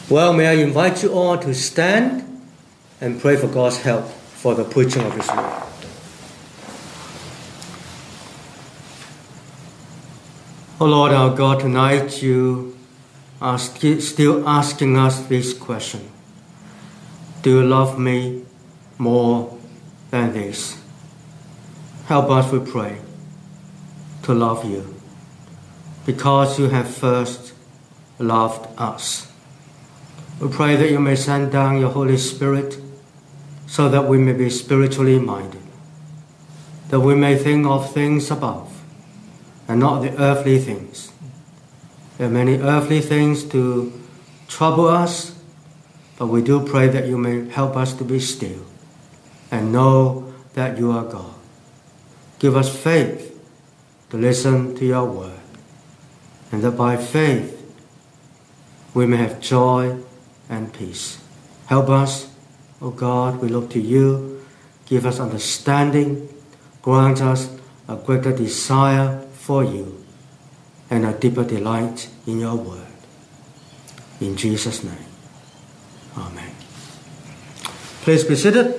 Well, may I invite you all to stand and pray for God's help for the preaching of His word. Oh Lord our God, tonight you are still asking us this question. Do you love me more than this? Help us, we pray, to love you, because you have first loved us. We pray that you may send down your Holy Spirit so that we may be spiritually minded, that we may think of things above and not the earthly things. There are many earthly things to trouble us, but we do pray that you may help us to be still and know that you are God. Give us faith to listen to your word, and that by faith we may have joy and peace. Help us, O God, we look to you. Give us understanding. Grant us a greater desire for you and a deeper delight in your word. In Jesus' name, amen. Please be seated.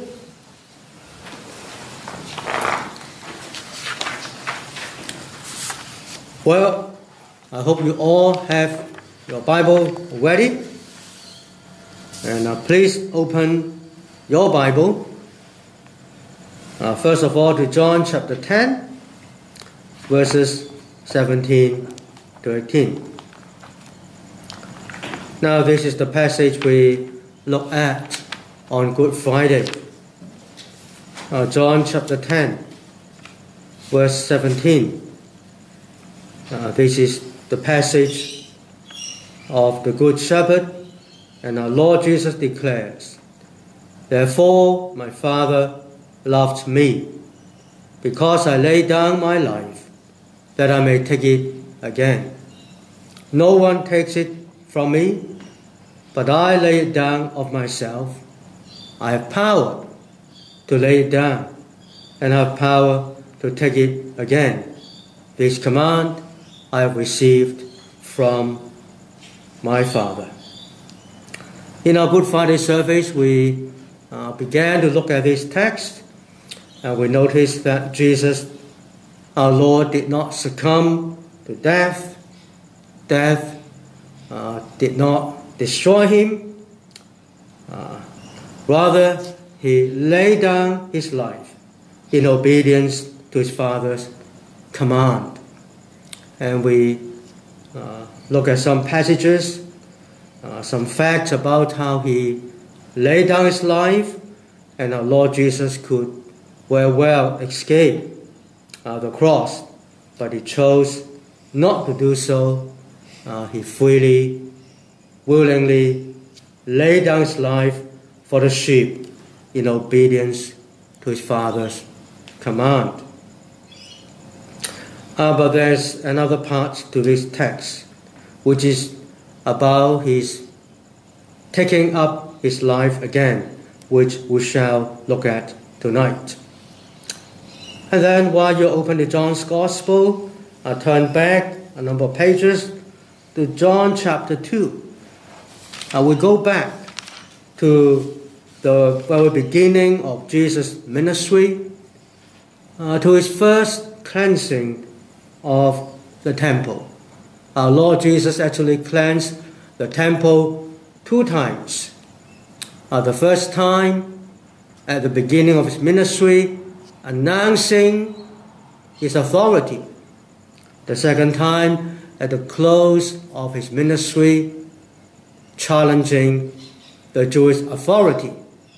Well, I hope you all have your Bible ready. And please open your Bible, first of all, to John chapter 10, verses 17 to 18. Now, this is the passage we look at on Good Friday. John chapter 10, verse 17. This is the passage of the Good Shepherd. And our Lord Jesus declares, "Therefore my Father loved me, because I laid down my life, that I may take it again. No one takes it from me, but I lay it down of myself. I have power to lay it down, and I have power to take it again. This command I have received from my Father." In our Good Friday service, we began to look at this text, and we noticed that Jesus, our Lord, did not succumb to death. Death did not destroy him. Rather, he laid down his life in obedience to his Father's command. And we look at some passages, some facts about how he laid down his life, and our Lord Jesus could well escape the cross, but he chose not to do so. He freely, willingly laid down his life for the sheep in obedience to his Father's command. But there's another part to this text, which is about his taking up his life again, which we shall look at tonight. And then while you open to John's Gospel, turn back a number of pages to John chapter 2. We go back to the very beginning of Jesus' ministry, to his first cleansing of the temple. Our Lord Jesus actually cleansed the temple 2 times. The first time at the beginning of his ministry, announcing his authority. The second time at the close of his ministry, challenging the Jewish authority.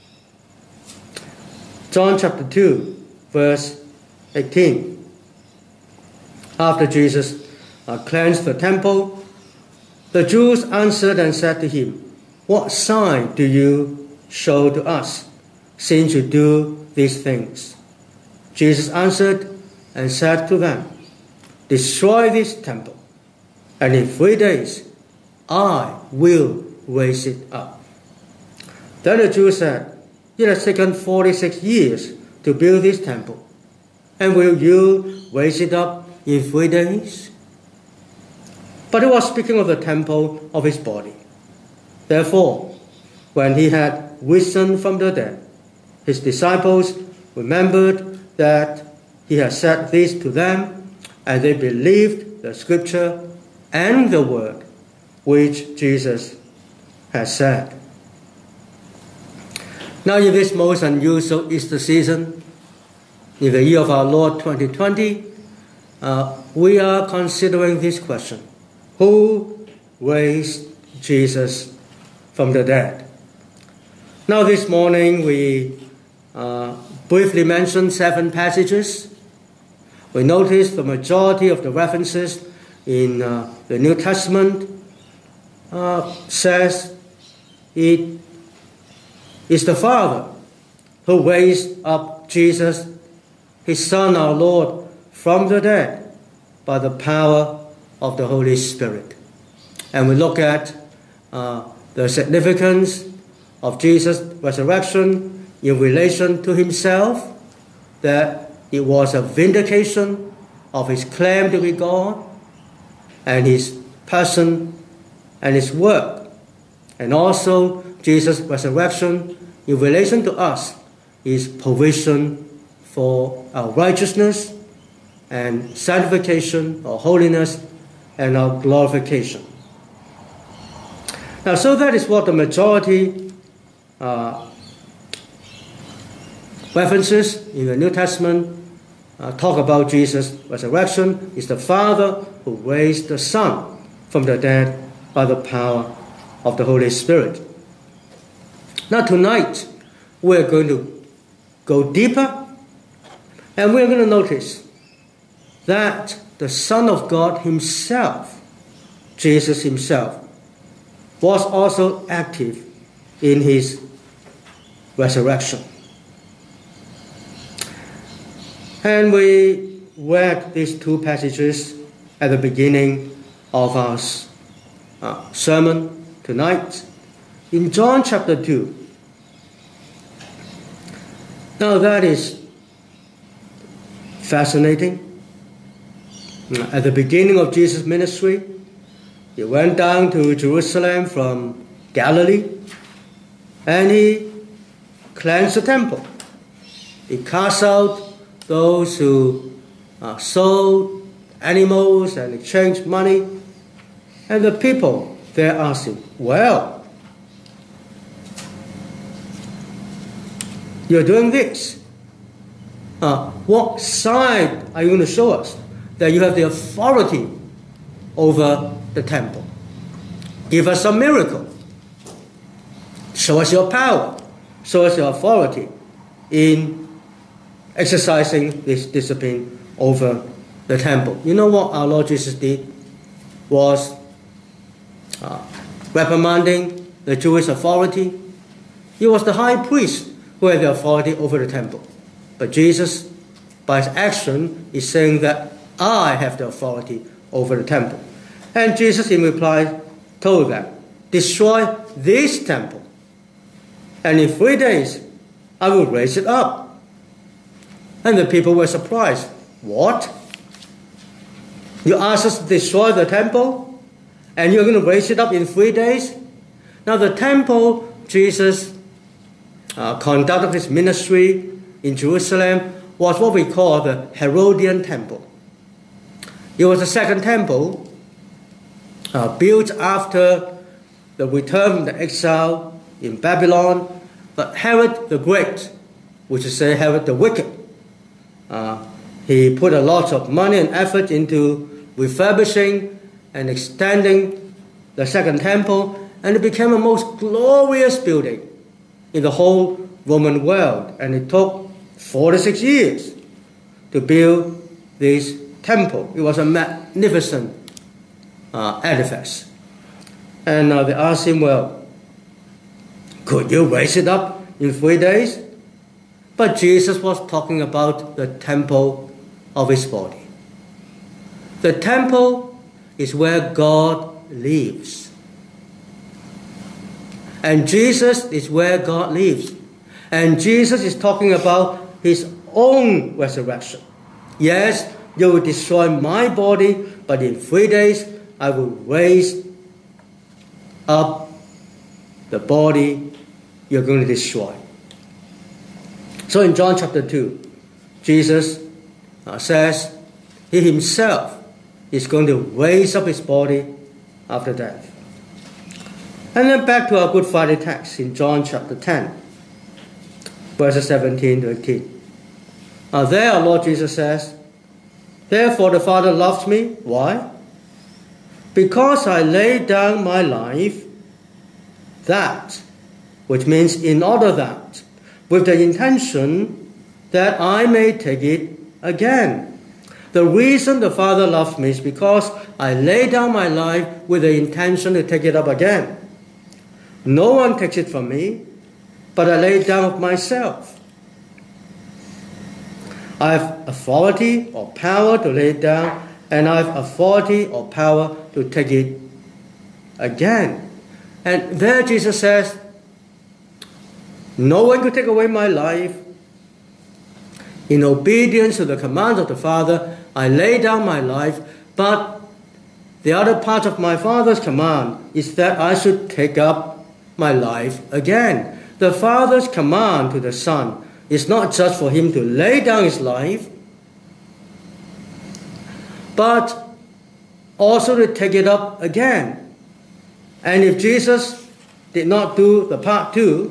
John chapter 2, verse 18. After Jesus cleansed the temple, the Jews answered and said to him, "What sign do you show to us, since you do these things?" Jesus answered and said to them, "Destroy this temple, and in 3 days I will raise it up." Then the Jews said, "It has taken 46 years to build this temple, and will you raise it up in 3 days?" But he was speaking of the temple of his body. Therefore, when he had risen from the dead, his disciples remembered that he had said this to them, and they believed the scripture and the word which Jesus had said. Now, in this most unusual Easter season, in the year of our Lord 2020, we are considering this question: who raised Jesus from the dead? Now, this morning we briefly mentioned 7 passages. We noticed the majority of the references in the New Testament says it is the Father who raised up Jesus, his Son, our Lord, from the dead by the power of the Holy Spirit. And we look at the significance of Jesus' resurrection in relation to himself, that it was a vindication of his claim to be God, and his person and his work. And also Jesus' resurrection in relation to us is provision for our righteousness and sanctification or holiness and our glorification. Now, so that is what the majority references in the New Testament talk about Jesus' resurrection. Is the Father who raised the Son from the dead by the power of the Holy Spirit. Now, tonight we're going to go deeper, and we're going to notice that the Son of God himself, Jesus himself, was also active in his resurrection. And we read these 2 passages at the beginning of our sermon tonight in John chapter 2. Now, that is fascinating. At the beginning of Jesus' ministry, he went down to Jerusalem from Galilee, and he cleansed the temple. He cast out those who sold animals and exchanged money. And the people there asked him, "Well, you're doing this. What sign are you going to show us that you have the authority over the temple? Give us some miracle. Show us your power. Show us your authority in exercising this discipline over the temple." You know what our Lord Jesus did? Was reprimanding the Jewish authority. He was the high priest who had the authority over the temple. But Jesus, by his action, is saying that I have the authority over the temple. And Jesus, in reply, told them, "Destroy this temple, and in 3 days I will raise it up." And the people were surprised. "What? You asked us to destroy the temple, and you're going to raise it up in 3 days?" Now, the temple, Jesus conducted his ministry in Jerusalem, was what we call the Herodian temple. It was the second temple built after the return from the exile in Babylon. But Herod the Great, which is say Herod the Wicked, he put a lot of money and effort into refurbishing and extending the second temple, and it became a most glorious building in the whole Roman world. And it took 46 years to build this temple. It was a magnificent edifice. And they asked him, "Well, could you raise it up in 3 days?" But Jesus was talking about the temple of his body. The temple is where God lives. And Jesus is where God lives. And Jesus is talking about his own resurrection. "Yes, you will destroy my body, but in 3 days I will raise up the body you're going to destroy. So in John chapter 2, Jesus says he himself is going to raise up his body after death. And then back to our Good Friday text in John chapter 10, verses 17 to 18. There our Lord Jesus says, "Therefore the Father loves me." Why? "Because I lay down my life, that," which means in order that, with the intention that I may take it again. The reason the Father loves me is because I lay down my life with the intention to take it up again. No one takes it from me, but I lay it down of myself. I have authority or power to lay it down, and I have authority or power to take it again. And there Jesus says, no one could take away my life. In obedience to the command of the Father, I lay down my life, but the other part of my Father's command is that I should take up my life again. The Father's command to the Son is not just for him to lay down his life, but also to take it up again. And if Jesus did not do the part 2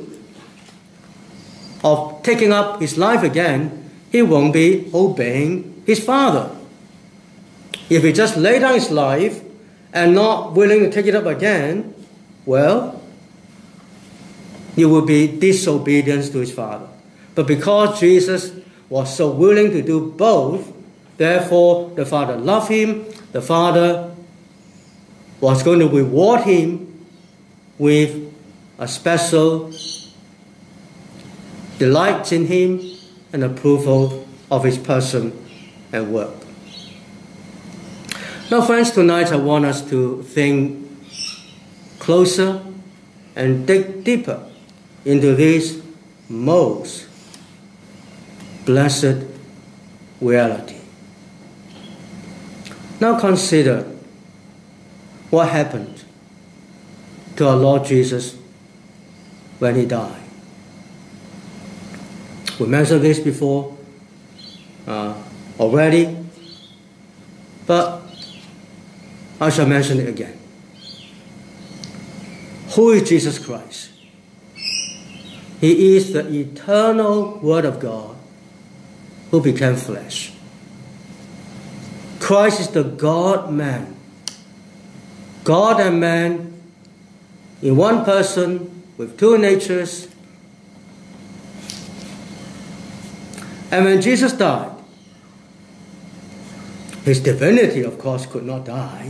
of taking up his life again, he won't be obeying his Father. If he just lay down his life and not willing to take it up again, well, it will be disobedience to his Father. But because Jesus was so willing to do both, therefore the Father loved him. The Father was going to reward him with a special delight in him and approval of his person and work. Now, friends, tonight I want us to think closer and dig deeper into this most blessed reality. Now consider what happened to our Lord Jesus when he died. We mentioned this before already, but I shall mention it again. Who is Jesus Christ? He is the eternal Word of God who became flesh. Christ is the God-man. God and man in one person with two natures. And when Jesus died, his divinity, of course, could not die,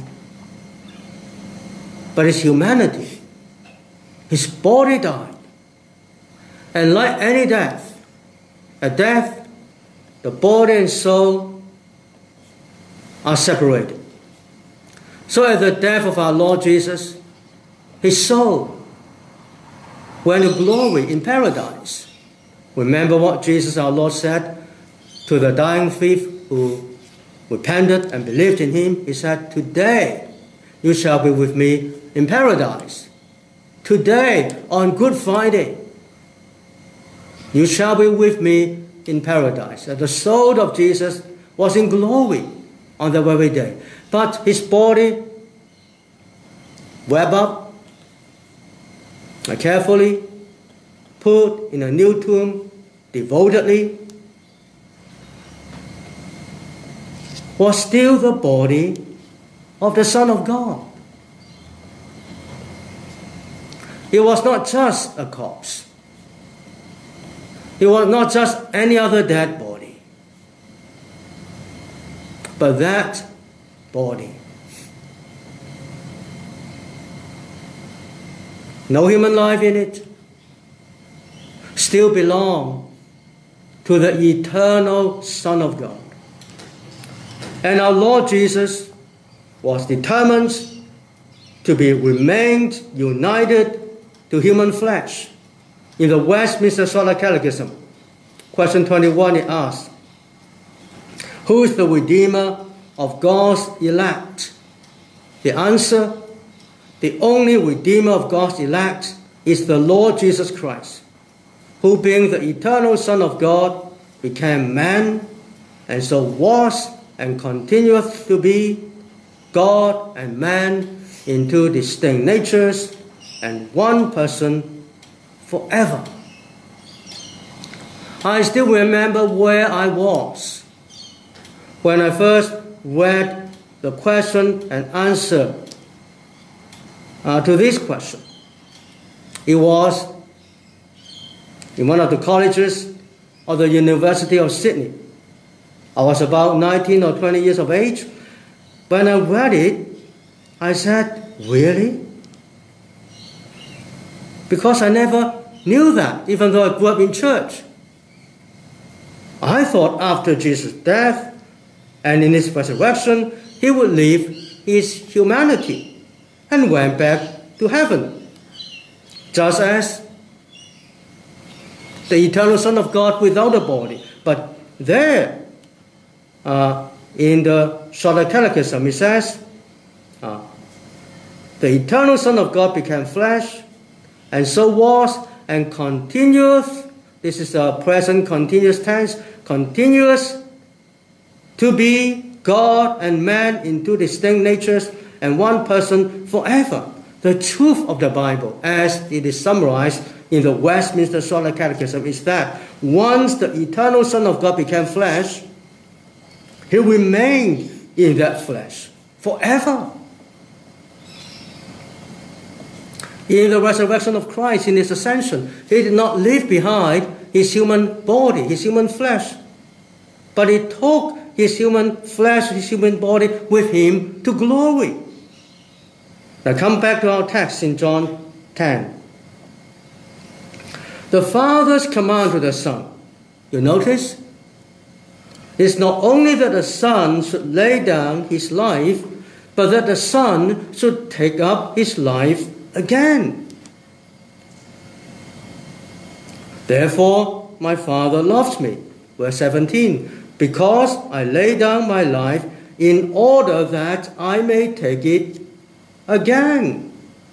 but his humanity, his body died. And like any death, at death, the body and soul are separated. So at the death of our Lord Jesus, his soul went to glory in paradise. Remember what Jesus our Lord said to the dying thief who repented and believed in him? He said, "Today you shall be with me in paradise." Today, on Good Friday, you shall be with me in paradise. And the soul of Jesus was in glory on the very day. But his body, wrapped up and carefully put in a new tomb, devotedly, was still the body of the Son of God. It was not just a corpse. It was not just any other dead body. But that body, no human life in it, still belonged to the eternal Son of God. And our Lord Jesus was determined to be remained united to human flesh. In the Westminster Shorter Catechism, question 21, it asks, who is the Redeemer of God's elect? The answer, the only Redeemer of God's elect is the Lord Jesus Christ, who being the eternal Son of God became man, and so was and continueth to be God and man in two distinct natures and one person forever. I still remember where I was when I first read the question and answer to this question. It was in one of the colleges of the University of Sydney. I was about 19 or 20 years of age. When I read it, I said, really? Because I never knew that, even though I grew up in church. I thought after Jesus' death and in his resurrection, he would leave his humanity and went back to heaven, just as the eternal Son of God without a body. But there, in the Shorter Catechism, it says, the eternal Son of God became flesh, and so was and continueth. This is a present continuous tense, continuous to be God and man in two distinct natures and one person forever. The truth of the Bible, as it is summarized in the Westminster Shorter Catechism, is that once the eternal Son of God became flesh, he remained in that flesh forever. In the resurrection of Christ, in his ascension, he did not leave behind his human body, his human flesh, but he took his human flesh, his human body with him to glory. Now come back to our text in John 10. The Father's command to the Son, you notice, is not only that the Son should lay down his life, but that the Son should take up his life again. Therefore, my Father loves me. Verse 17, because I lay down my life in order that I may take it again.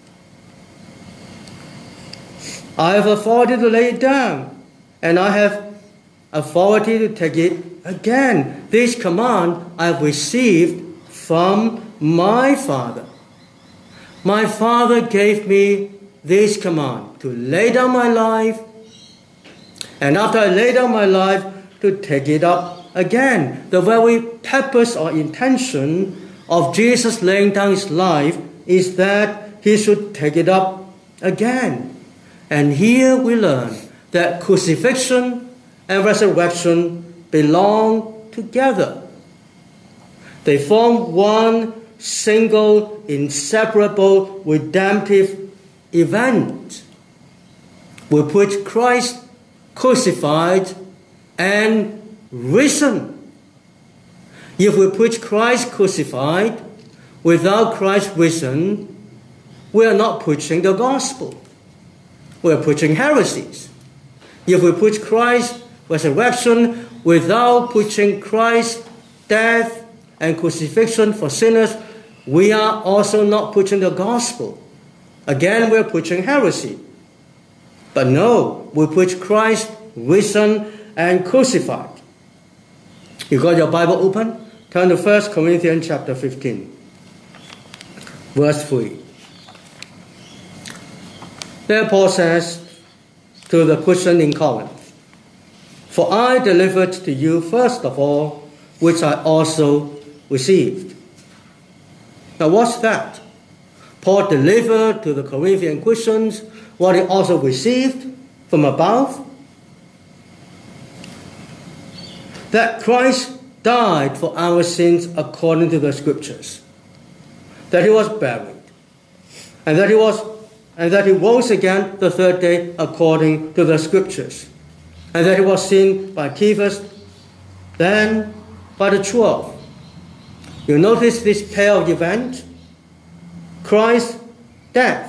I have authority to lay it down, and I have authority to take it again. This command I have received from my Father. My Father gave me this command, to lay down my life, and after I lay down my life, to take it up again. The very purpose or intention of Jesus laying down his life is that he should take it up again. And here we learn that crucifixion and resurrection belong together. They form one single, inseparable, redemptive event with which Christ crucified and risen. If we preach Christ crucified without Christ risen, we are not preaching the gospel. We are preaching heresies. If we preach Christ's resurrection without preaching Christ's death and crucifixion for sinners, we are also not preaching the gospel. Again, we are preaching heresy. But no, we preach Christ risen and crucified. You got your Bible open? Turn to 1 Corinthians chapter 15, verse 3. There Paul says to the Christian in Corinth, for I delivered to you first of all, which I also received. Now what's that? Paul delivered to the Corinthian Christians what he also received from above. That Christ died for our sins according to the Scriptures. That he was buried. And that he rose again the third day according to the Scriptures. And that he was seen by Cephas, then by the 12. You notice this pair of events? Christ's death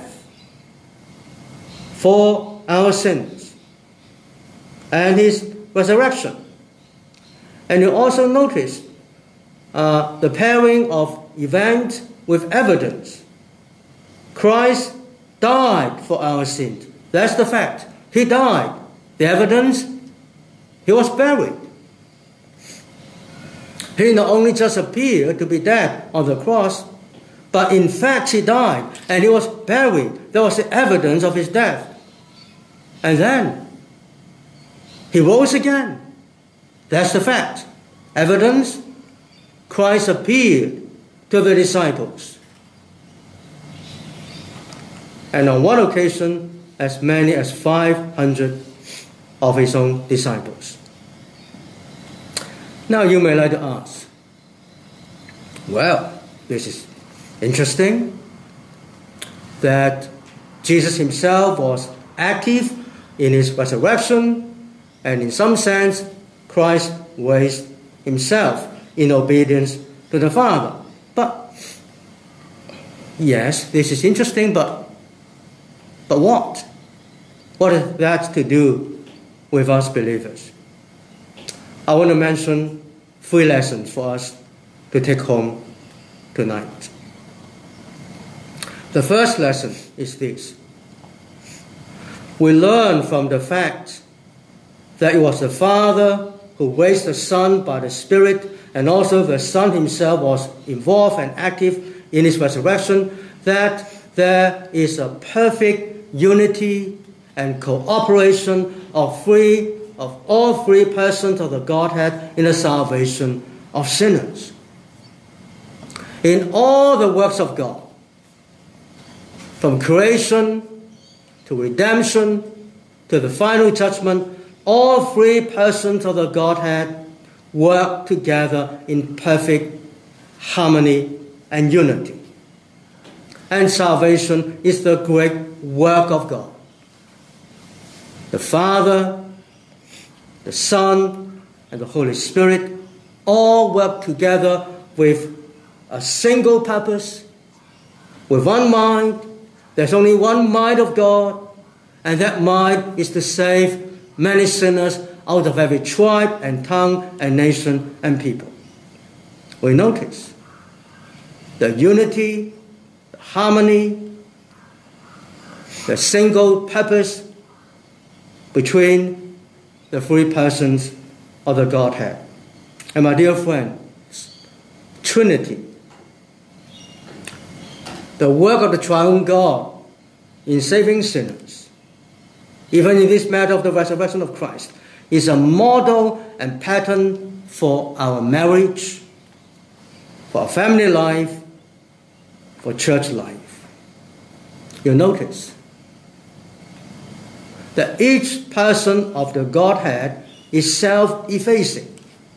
for our sins and his resurrection. And you also notice the pairing of event with evidence. Christ died for our sins. That's the fact. He died. The evidence, he was buried. He not only just appeared to be dead on the cross, but in fact he died and he was buried. There was the evidence of his death. And then he rose again. That's the fact. Evidence, Christ appeared to the disciples. And on one occasion, as many as 500 of his own disciples. Now you may like to ask, well, this is interesting that Jesus himself was active in his resurrection, and in some sense, Christ raised himself in obedience to the Father. But, yes, this is interesting, but what? What has that to do with us believers? I want to mention 3 lessons for us to take home tonight. The first lesson is this. We learn from the fact that it was the Father who raised the Son by the Spirit, and also the Son himself was involved and active in his resurrection, that there is a perfect unity and cooperation of all 3 persons of the Godhead in the salvation of sinners. In all the works of God, from creation to redemption to the final judgment, all 3 persons of the Godhead work together in perfect harmony and unity. And salvation is the great work of God. The Father, the Son, and the Holy Spirit all work together with a single purpose, with one mind. There's only one mind of God, and that mind is to save many sinners out of every tribe and tongue and nation and people. We notice the unity, the harmony, the single purpose between the 3 persons of the Godhead. And my dear friends, Trinity, the work of the triune God in saving sinners, even in this matter of the resurrection of Christ, is a model and pattern for our marriage, for our family life, for church life. You notice that each person of the Godhead is self-effacing.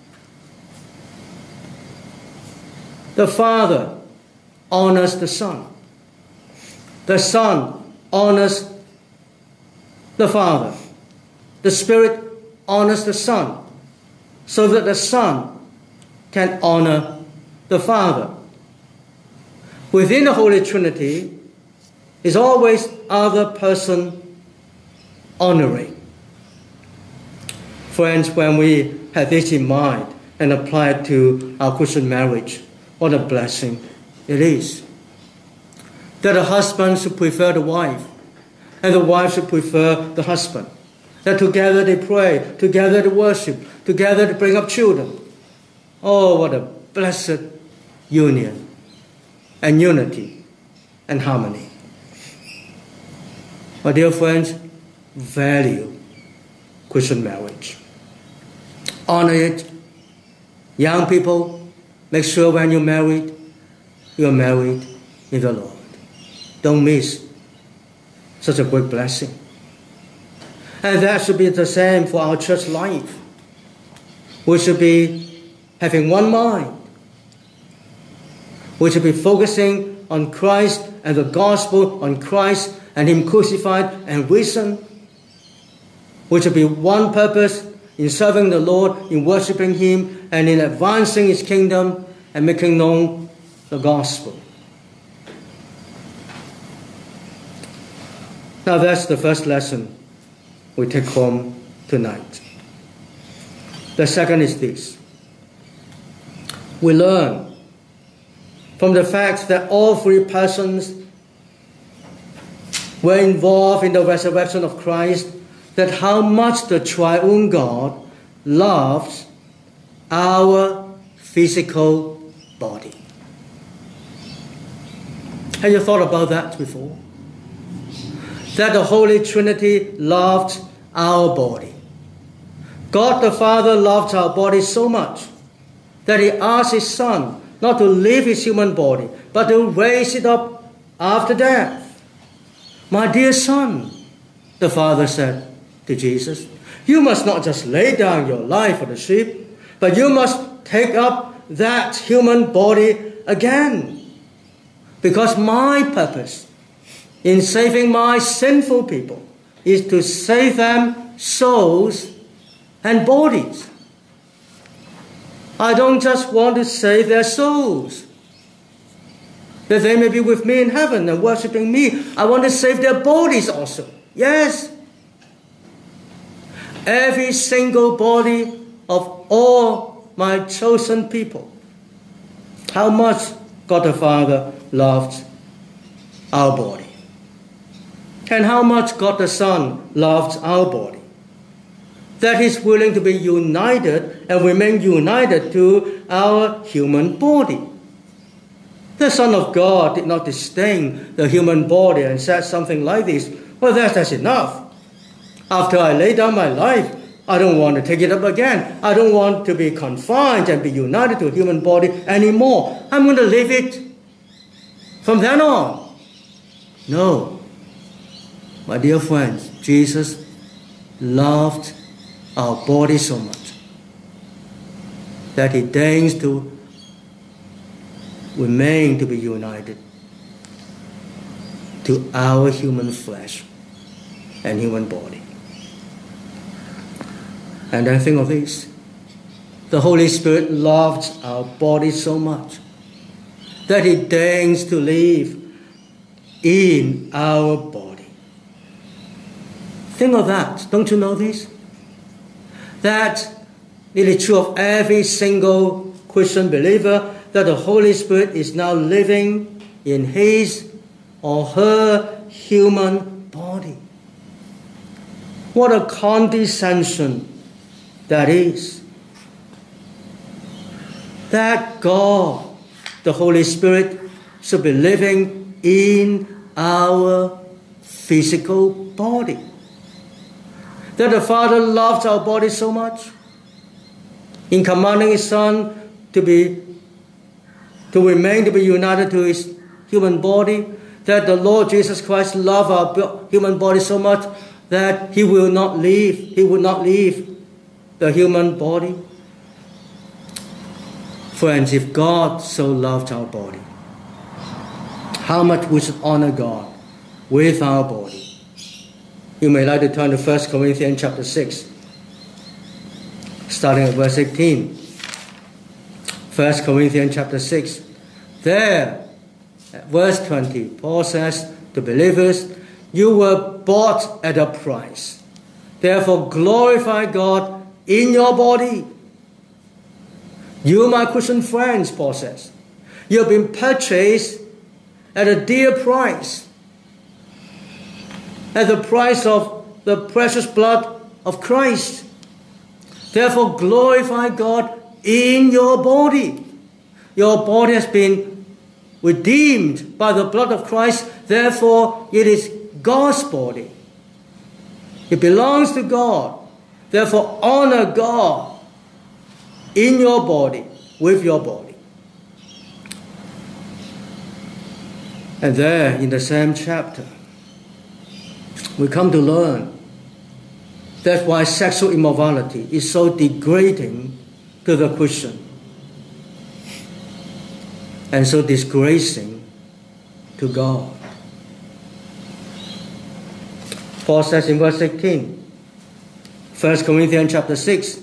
The Father honors the Son. The Son honors the Father. The Spirit honors the Son, so that the Son can honor the Father. Within the Holy Trinity is always other person honoring. Friends, when we have this in mind and apply it to our Christian marriage, what a blessing it is. That the husband should prefer the wife, and the wife should prefer the husband. That together they pray, together they worship, together they bring up children. Oh, what a blessed union and unity and harmony. My dear friends, value Christian marriage. Honor it. Young people, make sure when you're married in the Lord. Don't miss such a great blessing. And that should be the same for our church life. We should be having one mind. We should be focusing on Christ and the gospel, on Christ and Him crucified and risen. We should be one purpose in serving the Lord, in worshiping Him, and in advancing His kingdom and making known the gospel. Now that's the first lesson we take home tonight. The second is this. We learn from the fact that all 3 persons were involved in the resurrection of Christ, that how much the triune God loves our physical body. Have you thought about that before? That the Holy Trinity loved our body. God the Father loved our body so much that He asked His Son not to leave His human body, but to raise it up after death. My dear Son, the Father said to Jesus, you must not just lay down your life for the sheep, but you must take up that human body again. Because my purpose in saving my sinful people is to save them souls and bodies. I don't just want to save their souls, that they may be with me in heaven and worshiping me. I want to save their bodies also. Yes. Every single body of all my chosen people. How much God the Father loved our body. And how much God the Son loves our body. That He's willing to be united and remain united to our human body. The Son of God did not disdain the human body and said something like this, well, that's enough. After I lay down my life, I don't want to take it up again. I don't want to be confined and be united to a human body anymore. I'm going to leave it from then on. No. My dear friends, Jesus loved our body so much that He deigns to remain to be united to our human flesh and human body. And then think of this. The Holy Spirit loves our body so much that He deigns to live in our body. Think of that. Don't you know this? That it is true of every single Christian believer, that the Holy Spirit is now living in his or her human body. What a condescension that is. That God, the Holy Spirit, should be living in our physical body. That the Father loves our body so much in commanding His Son to remain to be united to His human body, that the Lord Jesus Christ loved our human body so much that He would not leave the human body. Friends, if God so loved our body, how much we should honor God with our body. You may like to turn to 1 Corinthians chapter 6, starting at verse 18. 1 Corinthians chapter 6. There, at verse 20, Paul says to believers, you were bought at a price. Therefore glorify God in your body. You, my Christian friends, Paul says, you have been purchased at a dear price. At the price of the precious blood of Christ. Therefore glorify God in your body. Your body has been redeemed by the blood of Christ. Therefore it is God's body. It belongs to God. Therefore honor God in your body, with your body. And there in the same chapter, we come to learn that's why sexual immorality is so degrading to the Christian and so disgracing to God. Paul says in verse 18, 1 Corinthians chapter 6,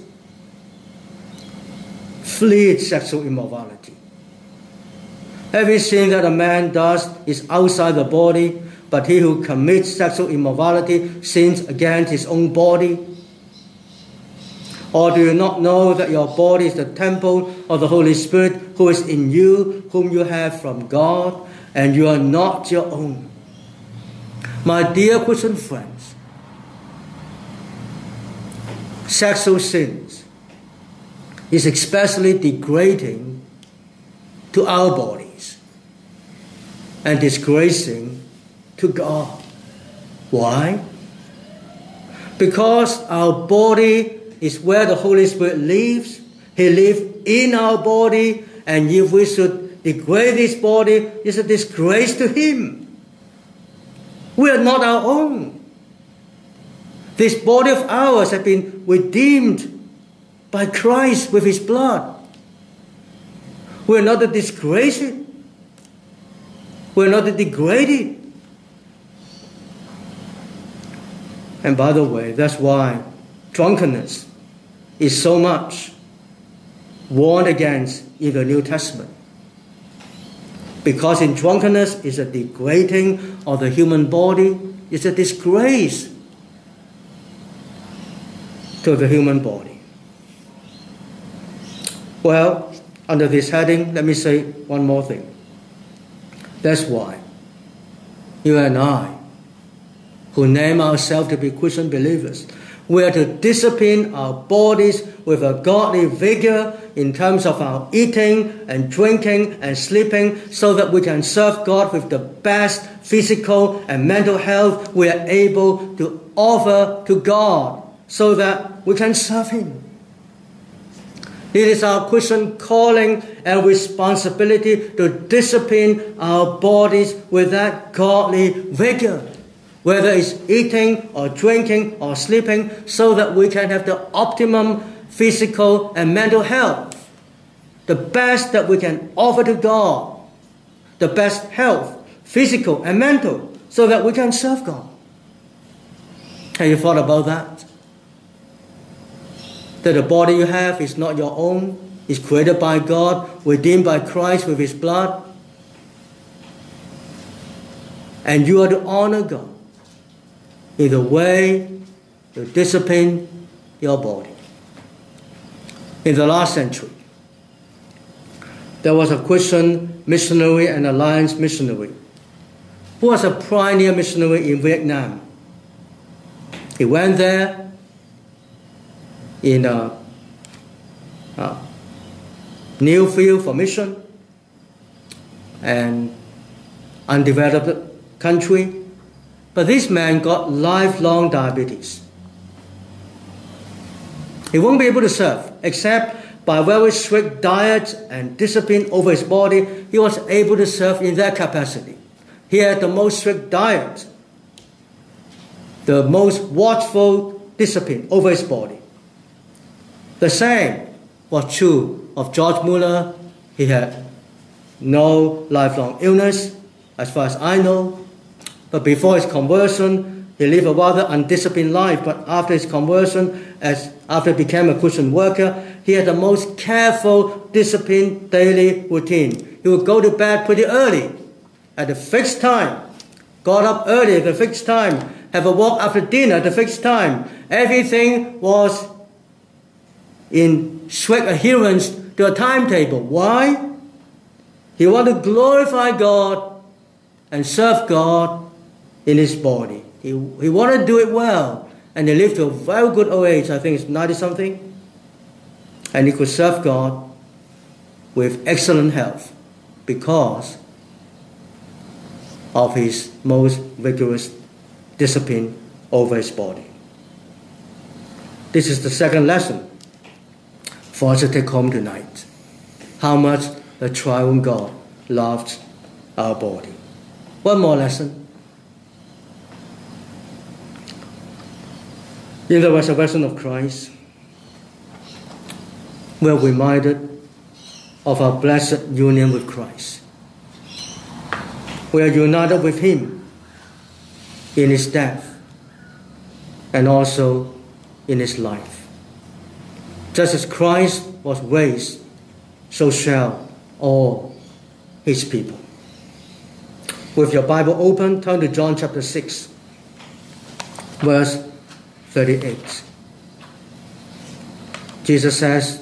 flee sexual immorality. Every sin that a man does is outside the body, but he who commits sexual immorality sins against his own body. Or do you not know that your body is the temple of the Holy Spirit who is in you, whom you have from God, and you are not your own? My dear Christian friends, sexual sins is especially degrading to our bodies and disgracing to God. Why? Because our body is where the Holy Spirit lives. He lives in our body, and if we should degrade this body, it's a disgrace to Him. We are not our own. This body of ours has been redeemed by Christ with His blood. We are not to disgrace it. We are not to degrade it. And by the way, that's why drunkenness is so much warned against in the New Testament. Because in drunkenness is a degrading of the human body, it's a disgrace to the human body. Well, under this heading, let me say one more thing. That's why you and I, who name ourselves to be Christian believers, we are to discipline our bodies with a godly vigor in terms of our eating and drinking and sleeping, so that we can serve God with the best physical and mental health we are able to offer to God, so that we can serve Him. It is our Christian calling and responsibility to discipline our bodies with that godly vigor, whether it's eating or drinking or sleeping, so that we can have the optimum physical and mental health, the best that we can offer to God, the best health, physical and mental, so that we can serve God. Have you thought about that? That the body you have is not your own, is created by God, redeemed by Christ with His blood, and you are to honor God in the way you discipline your body. In the last century, there was a Christian missionary and alliance missionary who was a pioneer missionary in Vietnam. He went there in a new field for mission and undeveloped country. But this man got lifelong diabetes. He won't be able to serve except by very strict diet and discipline over his body. He was able to serve in that capacity. He had the most strict diet, the most watchful discipline over his body. The same was true of George Muller. He had no lifelong illness, as far as I know. But before his conversion, he lived a rather undisciplined life. But after his conversion, after he became a Christian worker, he had the most careful, disciplined daily routine. He would go to bed pretty early, at a fixed time, got up early at a fixed time, have a walk after dinner at a fixed time. Everything was in strict adherence to a timetable. Why? He wanted to glorify God and serve God in his body. He wanted to do it well, and he lived to a very good old age. I think it's 90-something. And he could serve God with excellent health because of his most vigorous discipline over his body. This is the second lesson for us to take home tonight. How much the triune God loved our body. One more lesson. In the resurrection of Christ, we are reminded of our blessed union with Christ. We are united with Him in His death and also in His life. Just as Christ was raised, so shall all His people. With your Bible open, turn to John chapter 6, verse 38. Jesus says,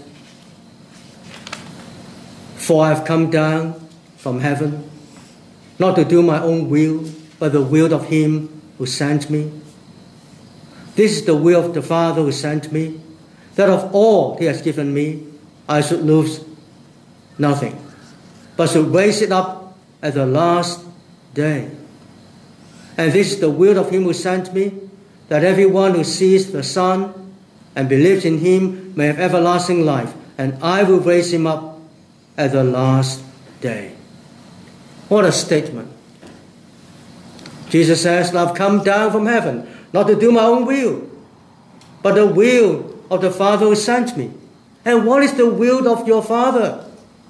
"For I have come down from heaven, not to do my own will, but the will of him who sent me. This is the will of the Father who sent me, that of all he has given me, I should lose nothing, but should raise it up at the last day. And this is the will of him who sent me, that everyone who sees the Son and believes in him may have everlasting life, and I will raise him up at the last day. What a statement. Jesus says, I've come down from heaven, not to do my own will, but the will of the Father who sent me. And what is the will of your Father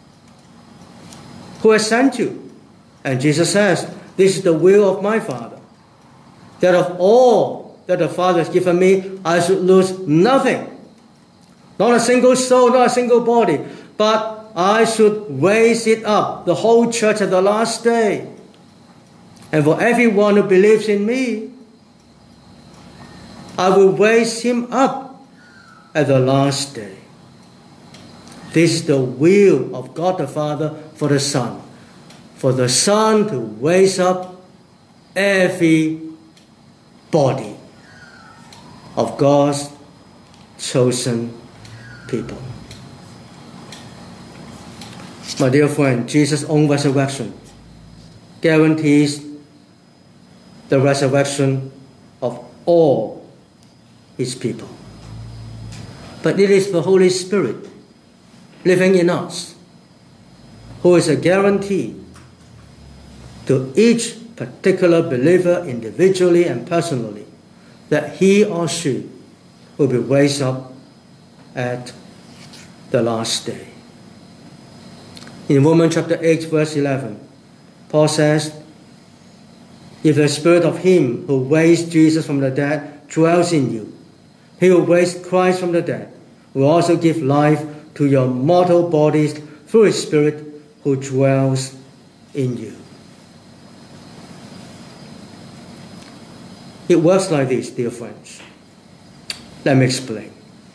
who has sent you? And Jesus says, this is the will of my Father, that of all that the Father has given me, I should lose nothing. Not a single soul, not a single body, but I should raise it up, the whole church at the last day. And for everyone who believes in me, I will raise him up at the last day. This is the will of God the Father for the Son. For the Son to raise up every body of God's chosen people. My dear friend, Jesus' own resurrection guarantees the resurrection of all his people. But it is the Holy Spirit living in us who is a guarantee to each particular believer individually and personally that he or she will be raised up at the last day. In Romans chapter 8, verse 11, Paul says, if the Spirit of him who raised Jesus from the dead dwells in you, he who raised Christ from the dead will also give life to your mortal bodies through his Spirit who dwells in you. It works like this, dear friends. Let me explain.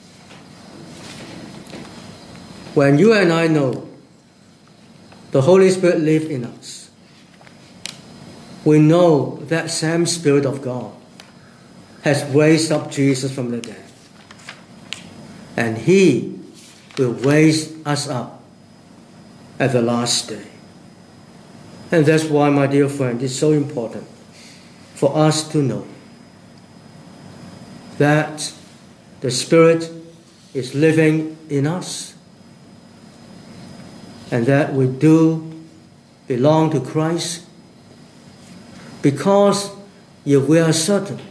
When you and I know the Holy Spirit lives in us, we know that same Spirit of God has raised up Jesus from the dead. And he will raise us up at the last day. And that's why, my dear friend, it's so important for us to know that the Spirit is living in us and that we do belong to Christ, because if we are certain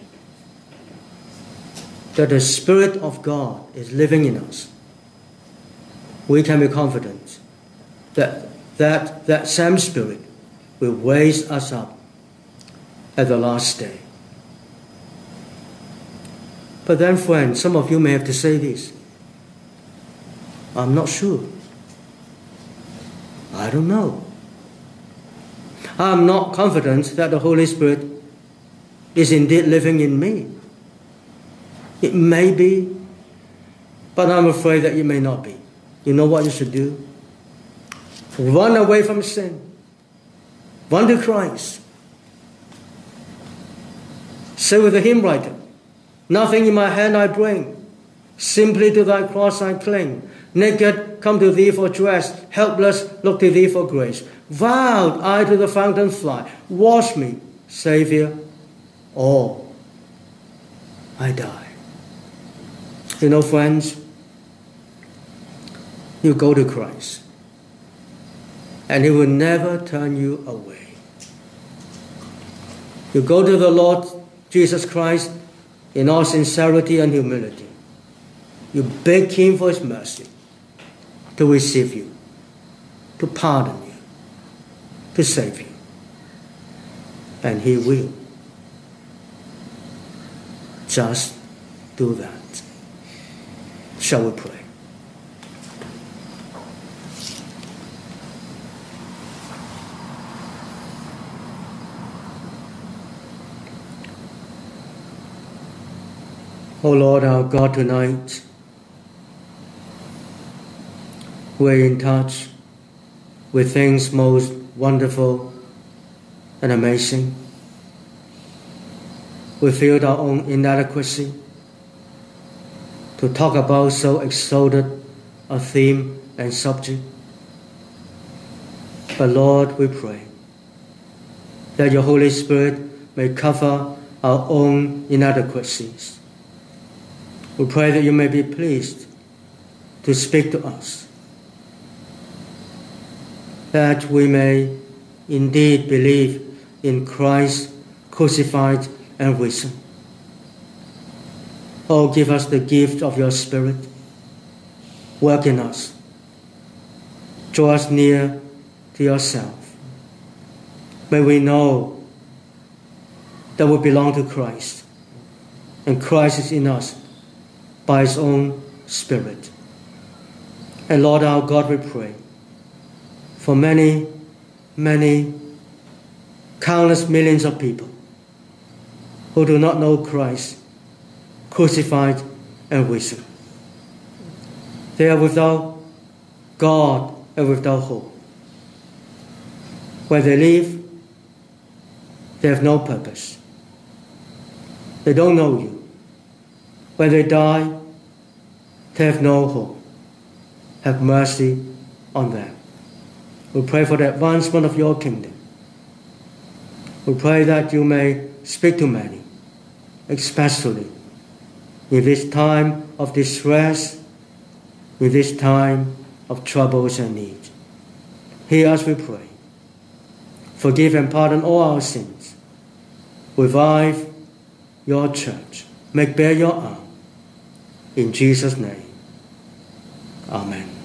that the Spirit of God is living in us, we can be confident that same Spirit will raise us up at the last day. But then, friends, some of you may have to say this: I'm not sure. I don't know. I'm not confident that the Holy Spirit is indeed living in me. It may be, but I'm afraid that it may not be. You know what you should do? Run away from sin. Run to Christ. Say with the hymn writer, nothing in my hand I bring, simply to thy cross I cling. Naked, come to thee for dress, helpless, look to thee for grace. Vowed, I to the fountain fly. Wash me, Savior, or I die. You know, friends, you go to Christ, and he will never turn you away. You go to the Lord Jesus Christ in all sincerity and humility. You beg him for his mercy to receive you, to pardon you, to save you. And he will just do that. Shall we pray? O Lord our God, tonight we're in touch with things most wonderful and amazing. We feel our own inadequacy to talk about so exalted a theme and subject. But Lord, we pray that your Holy Spirit may cover our own inadequacies. We pray that you may be pleased to speak to us, that we may indeed believe in Christ crucified and risen. Oh, give us the gift of your Spirit. Work in us. Draw us near to yourself. May we know that we belong to Christ, and Christ is in us by his own Spirit. And Lord our God, we pray for many, many, countless millions of people who do not know Christ crucified and risen. They are without God and without hope. Where they live, they have no purpose. They don't know you. When they die, they have no hope. Have mercy on them. We pray for the advancement of your kingdom. We pray that you may speak to many, especially in this time of distress, in this time of troubles and need. Hear us, we pray. Forgive and pardon all our sins. Revive your church. Make bare your arm. In Jesus' name, amen.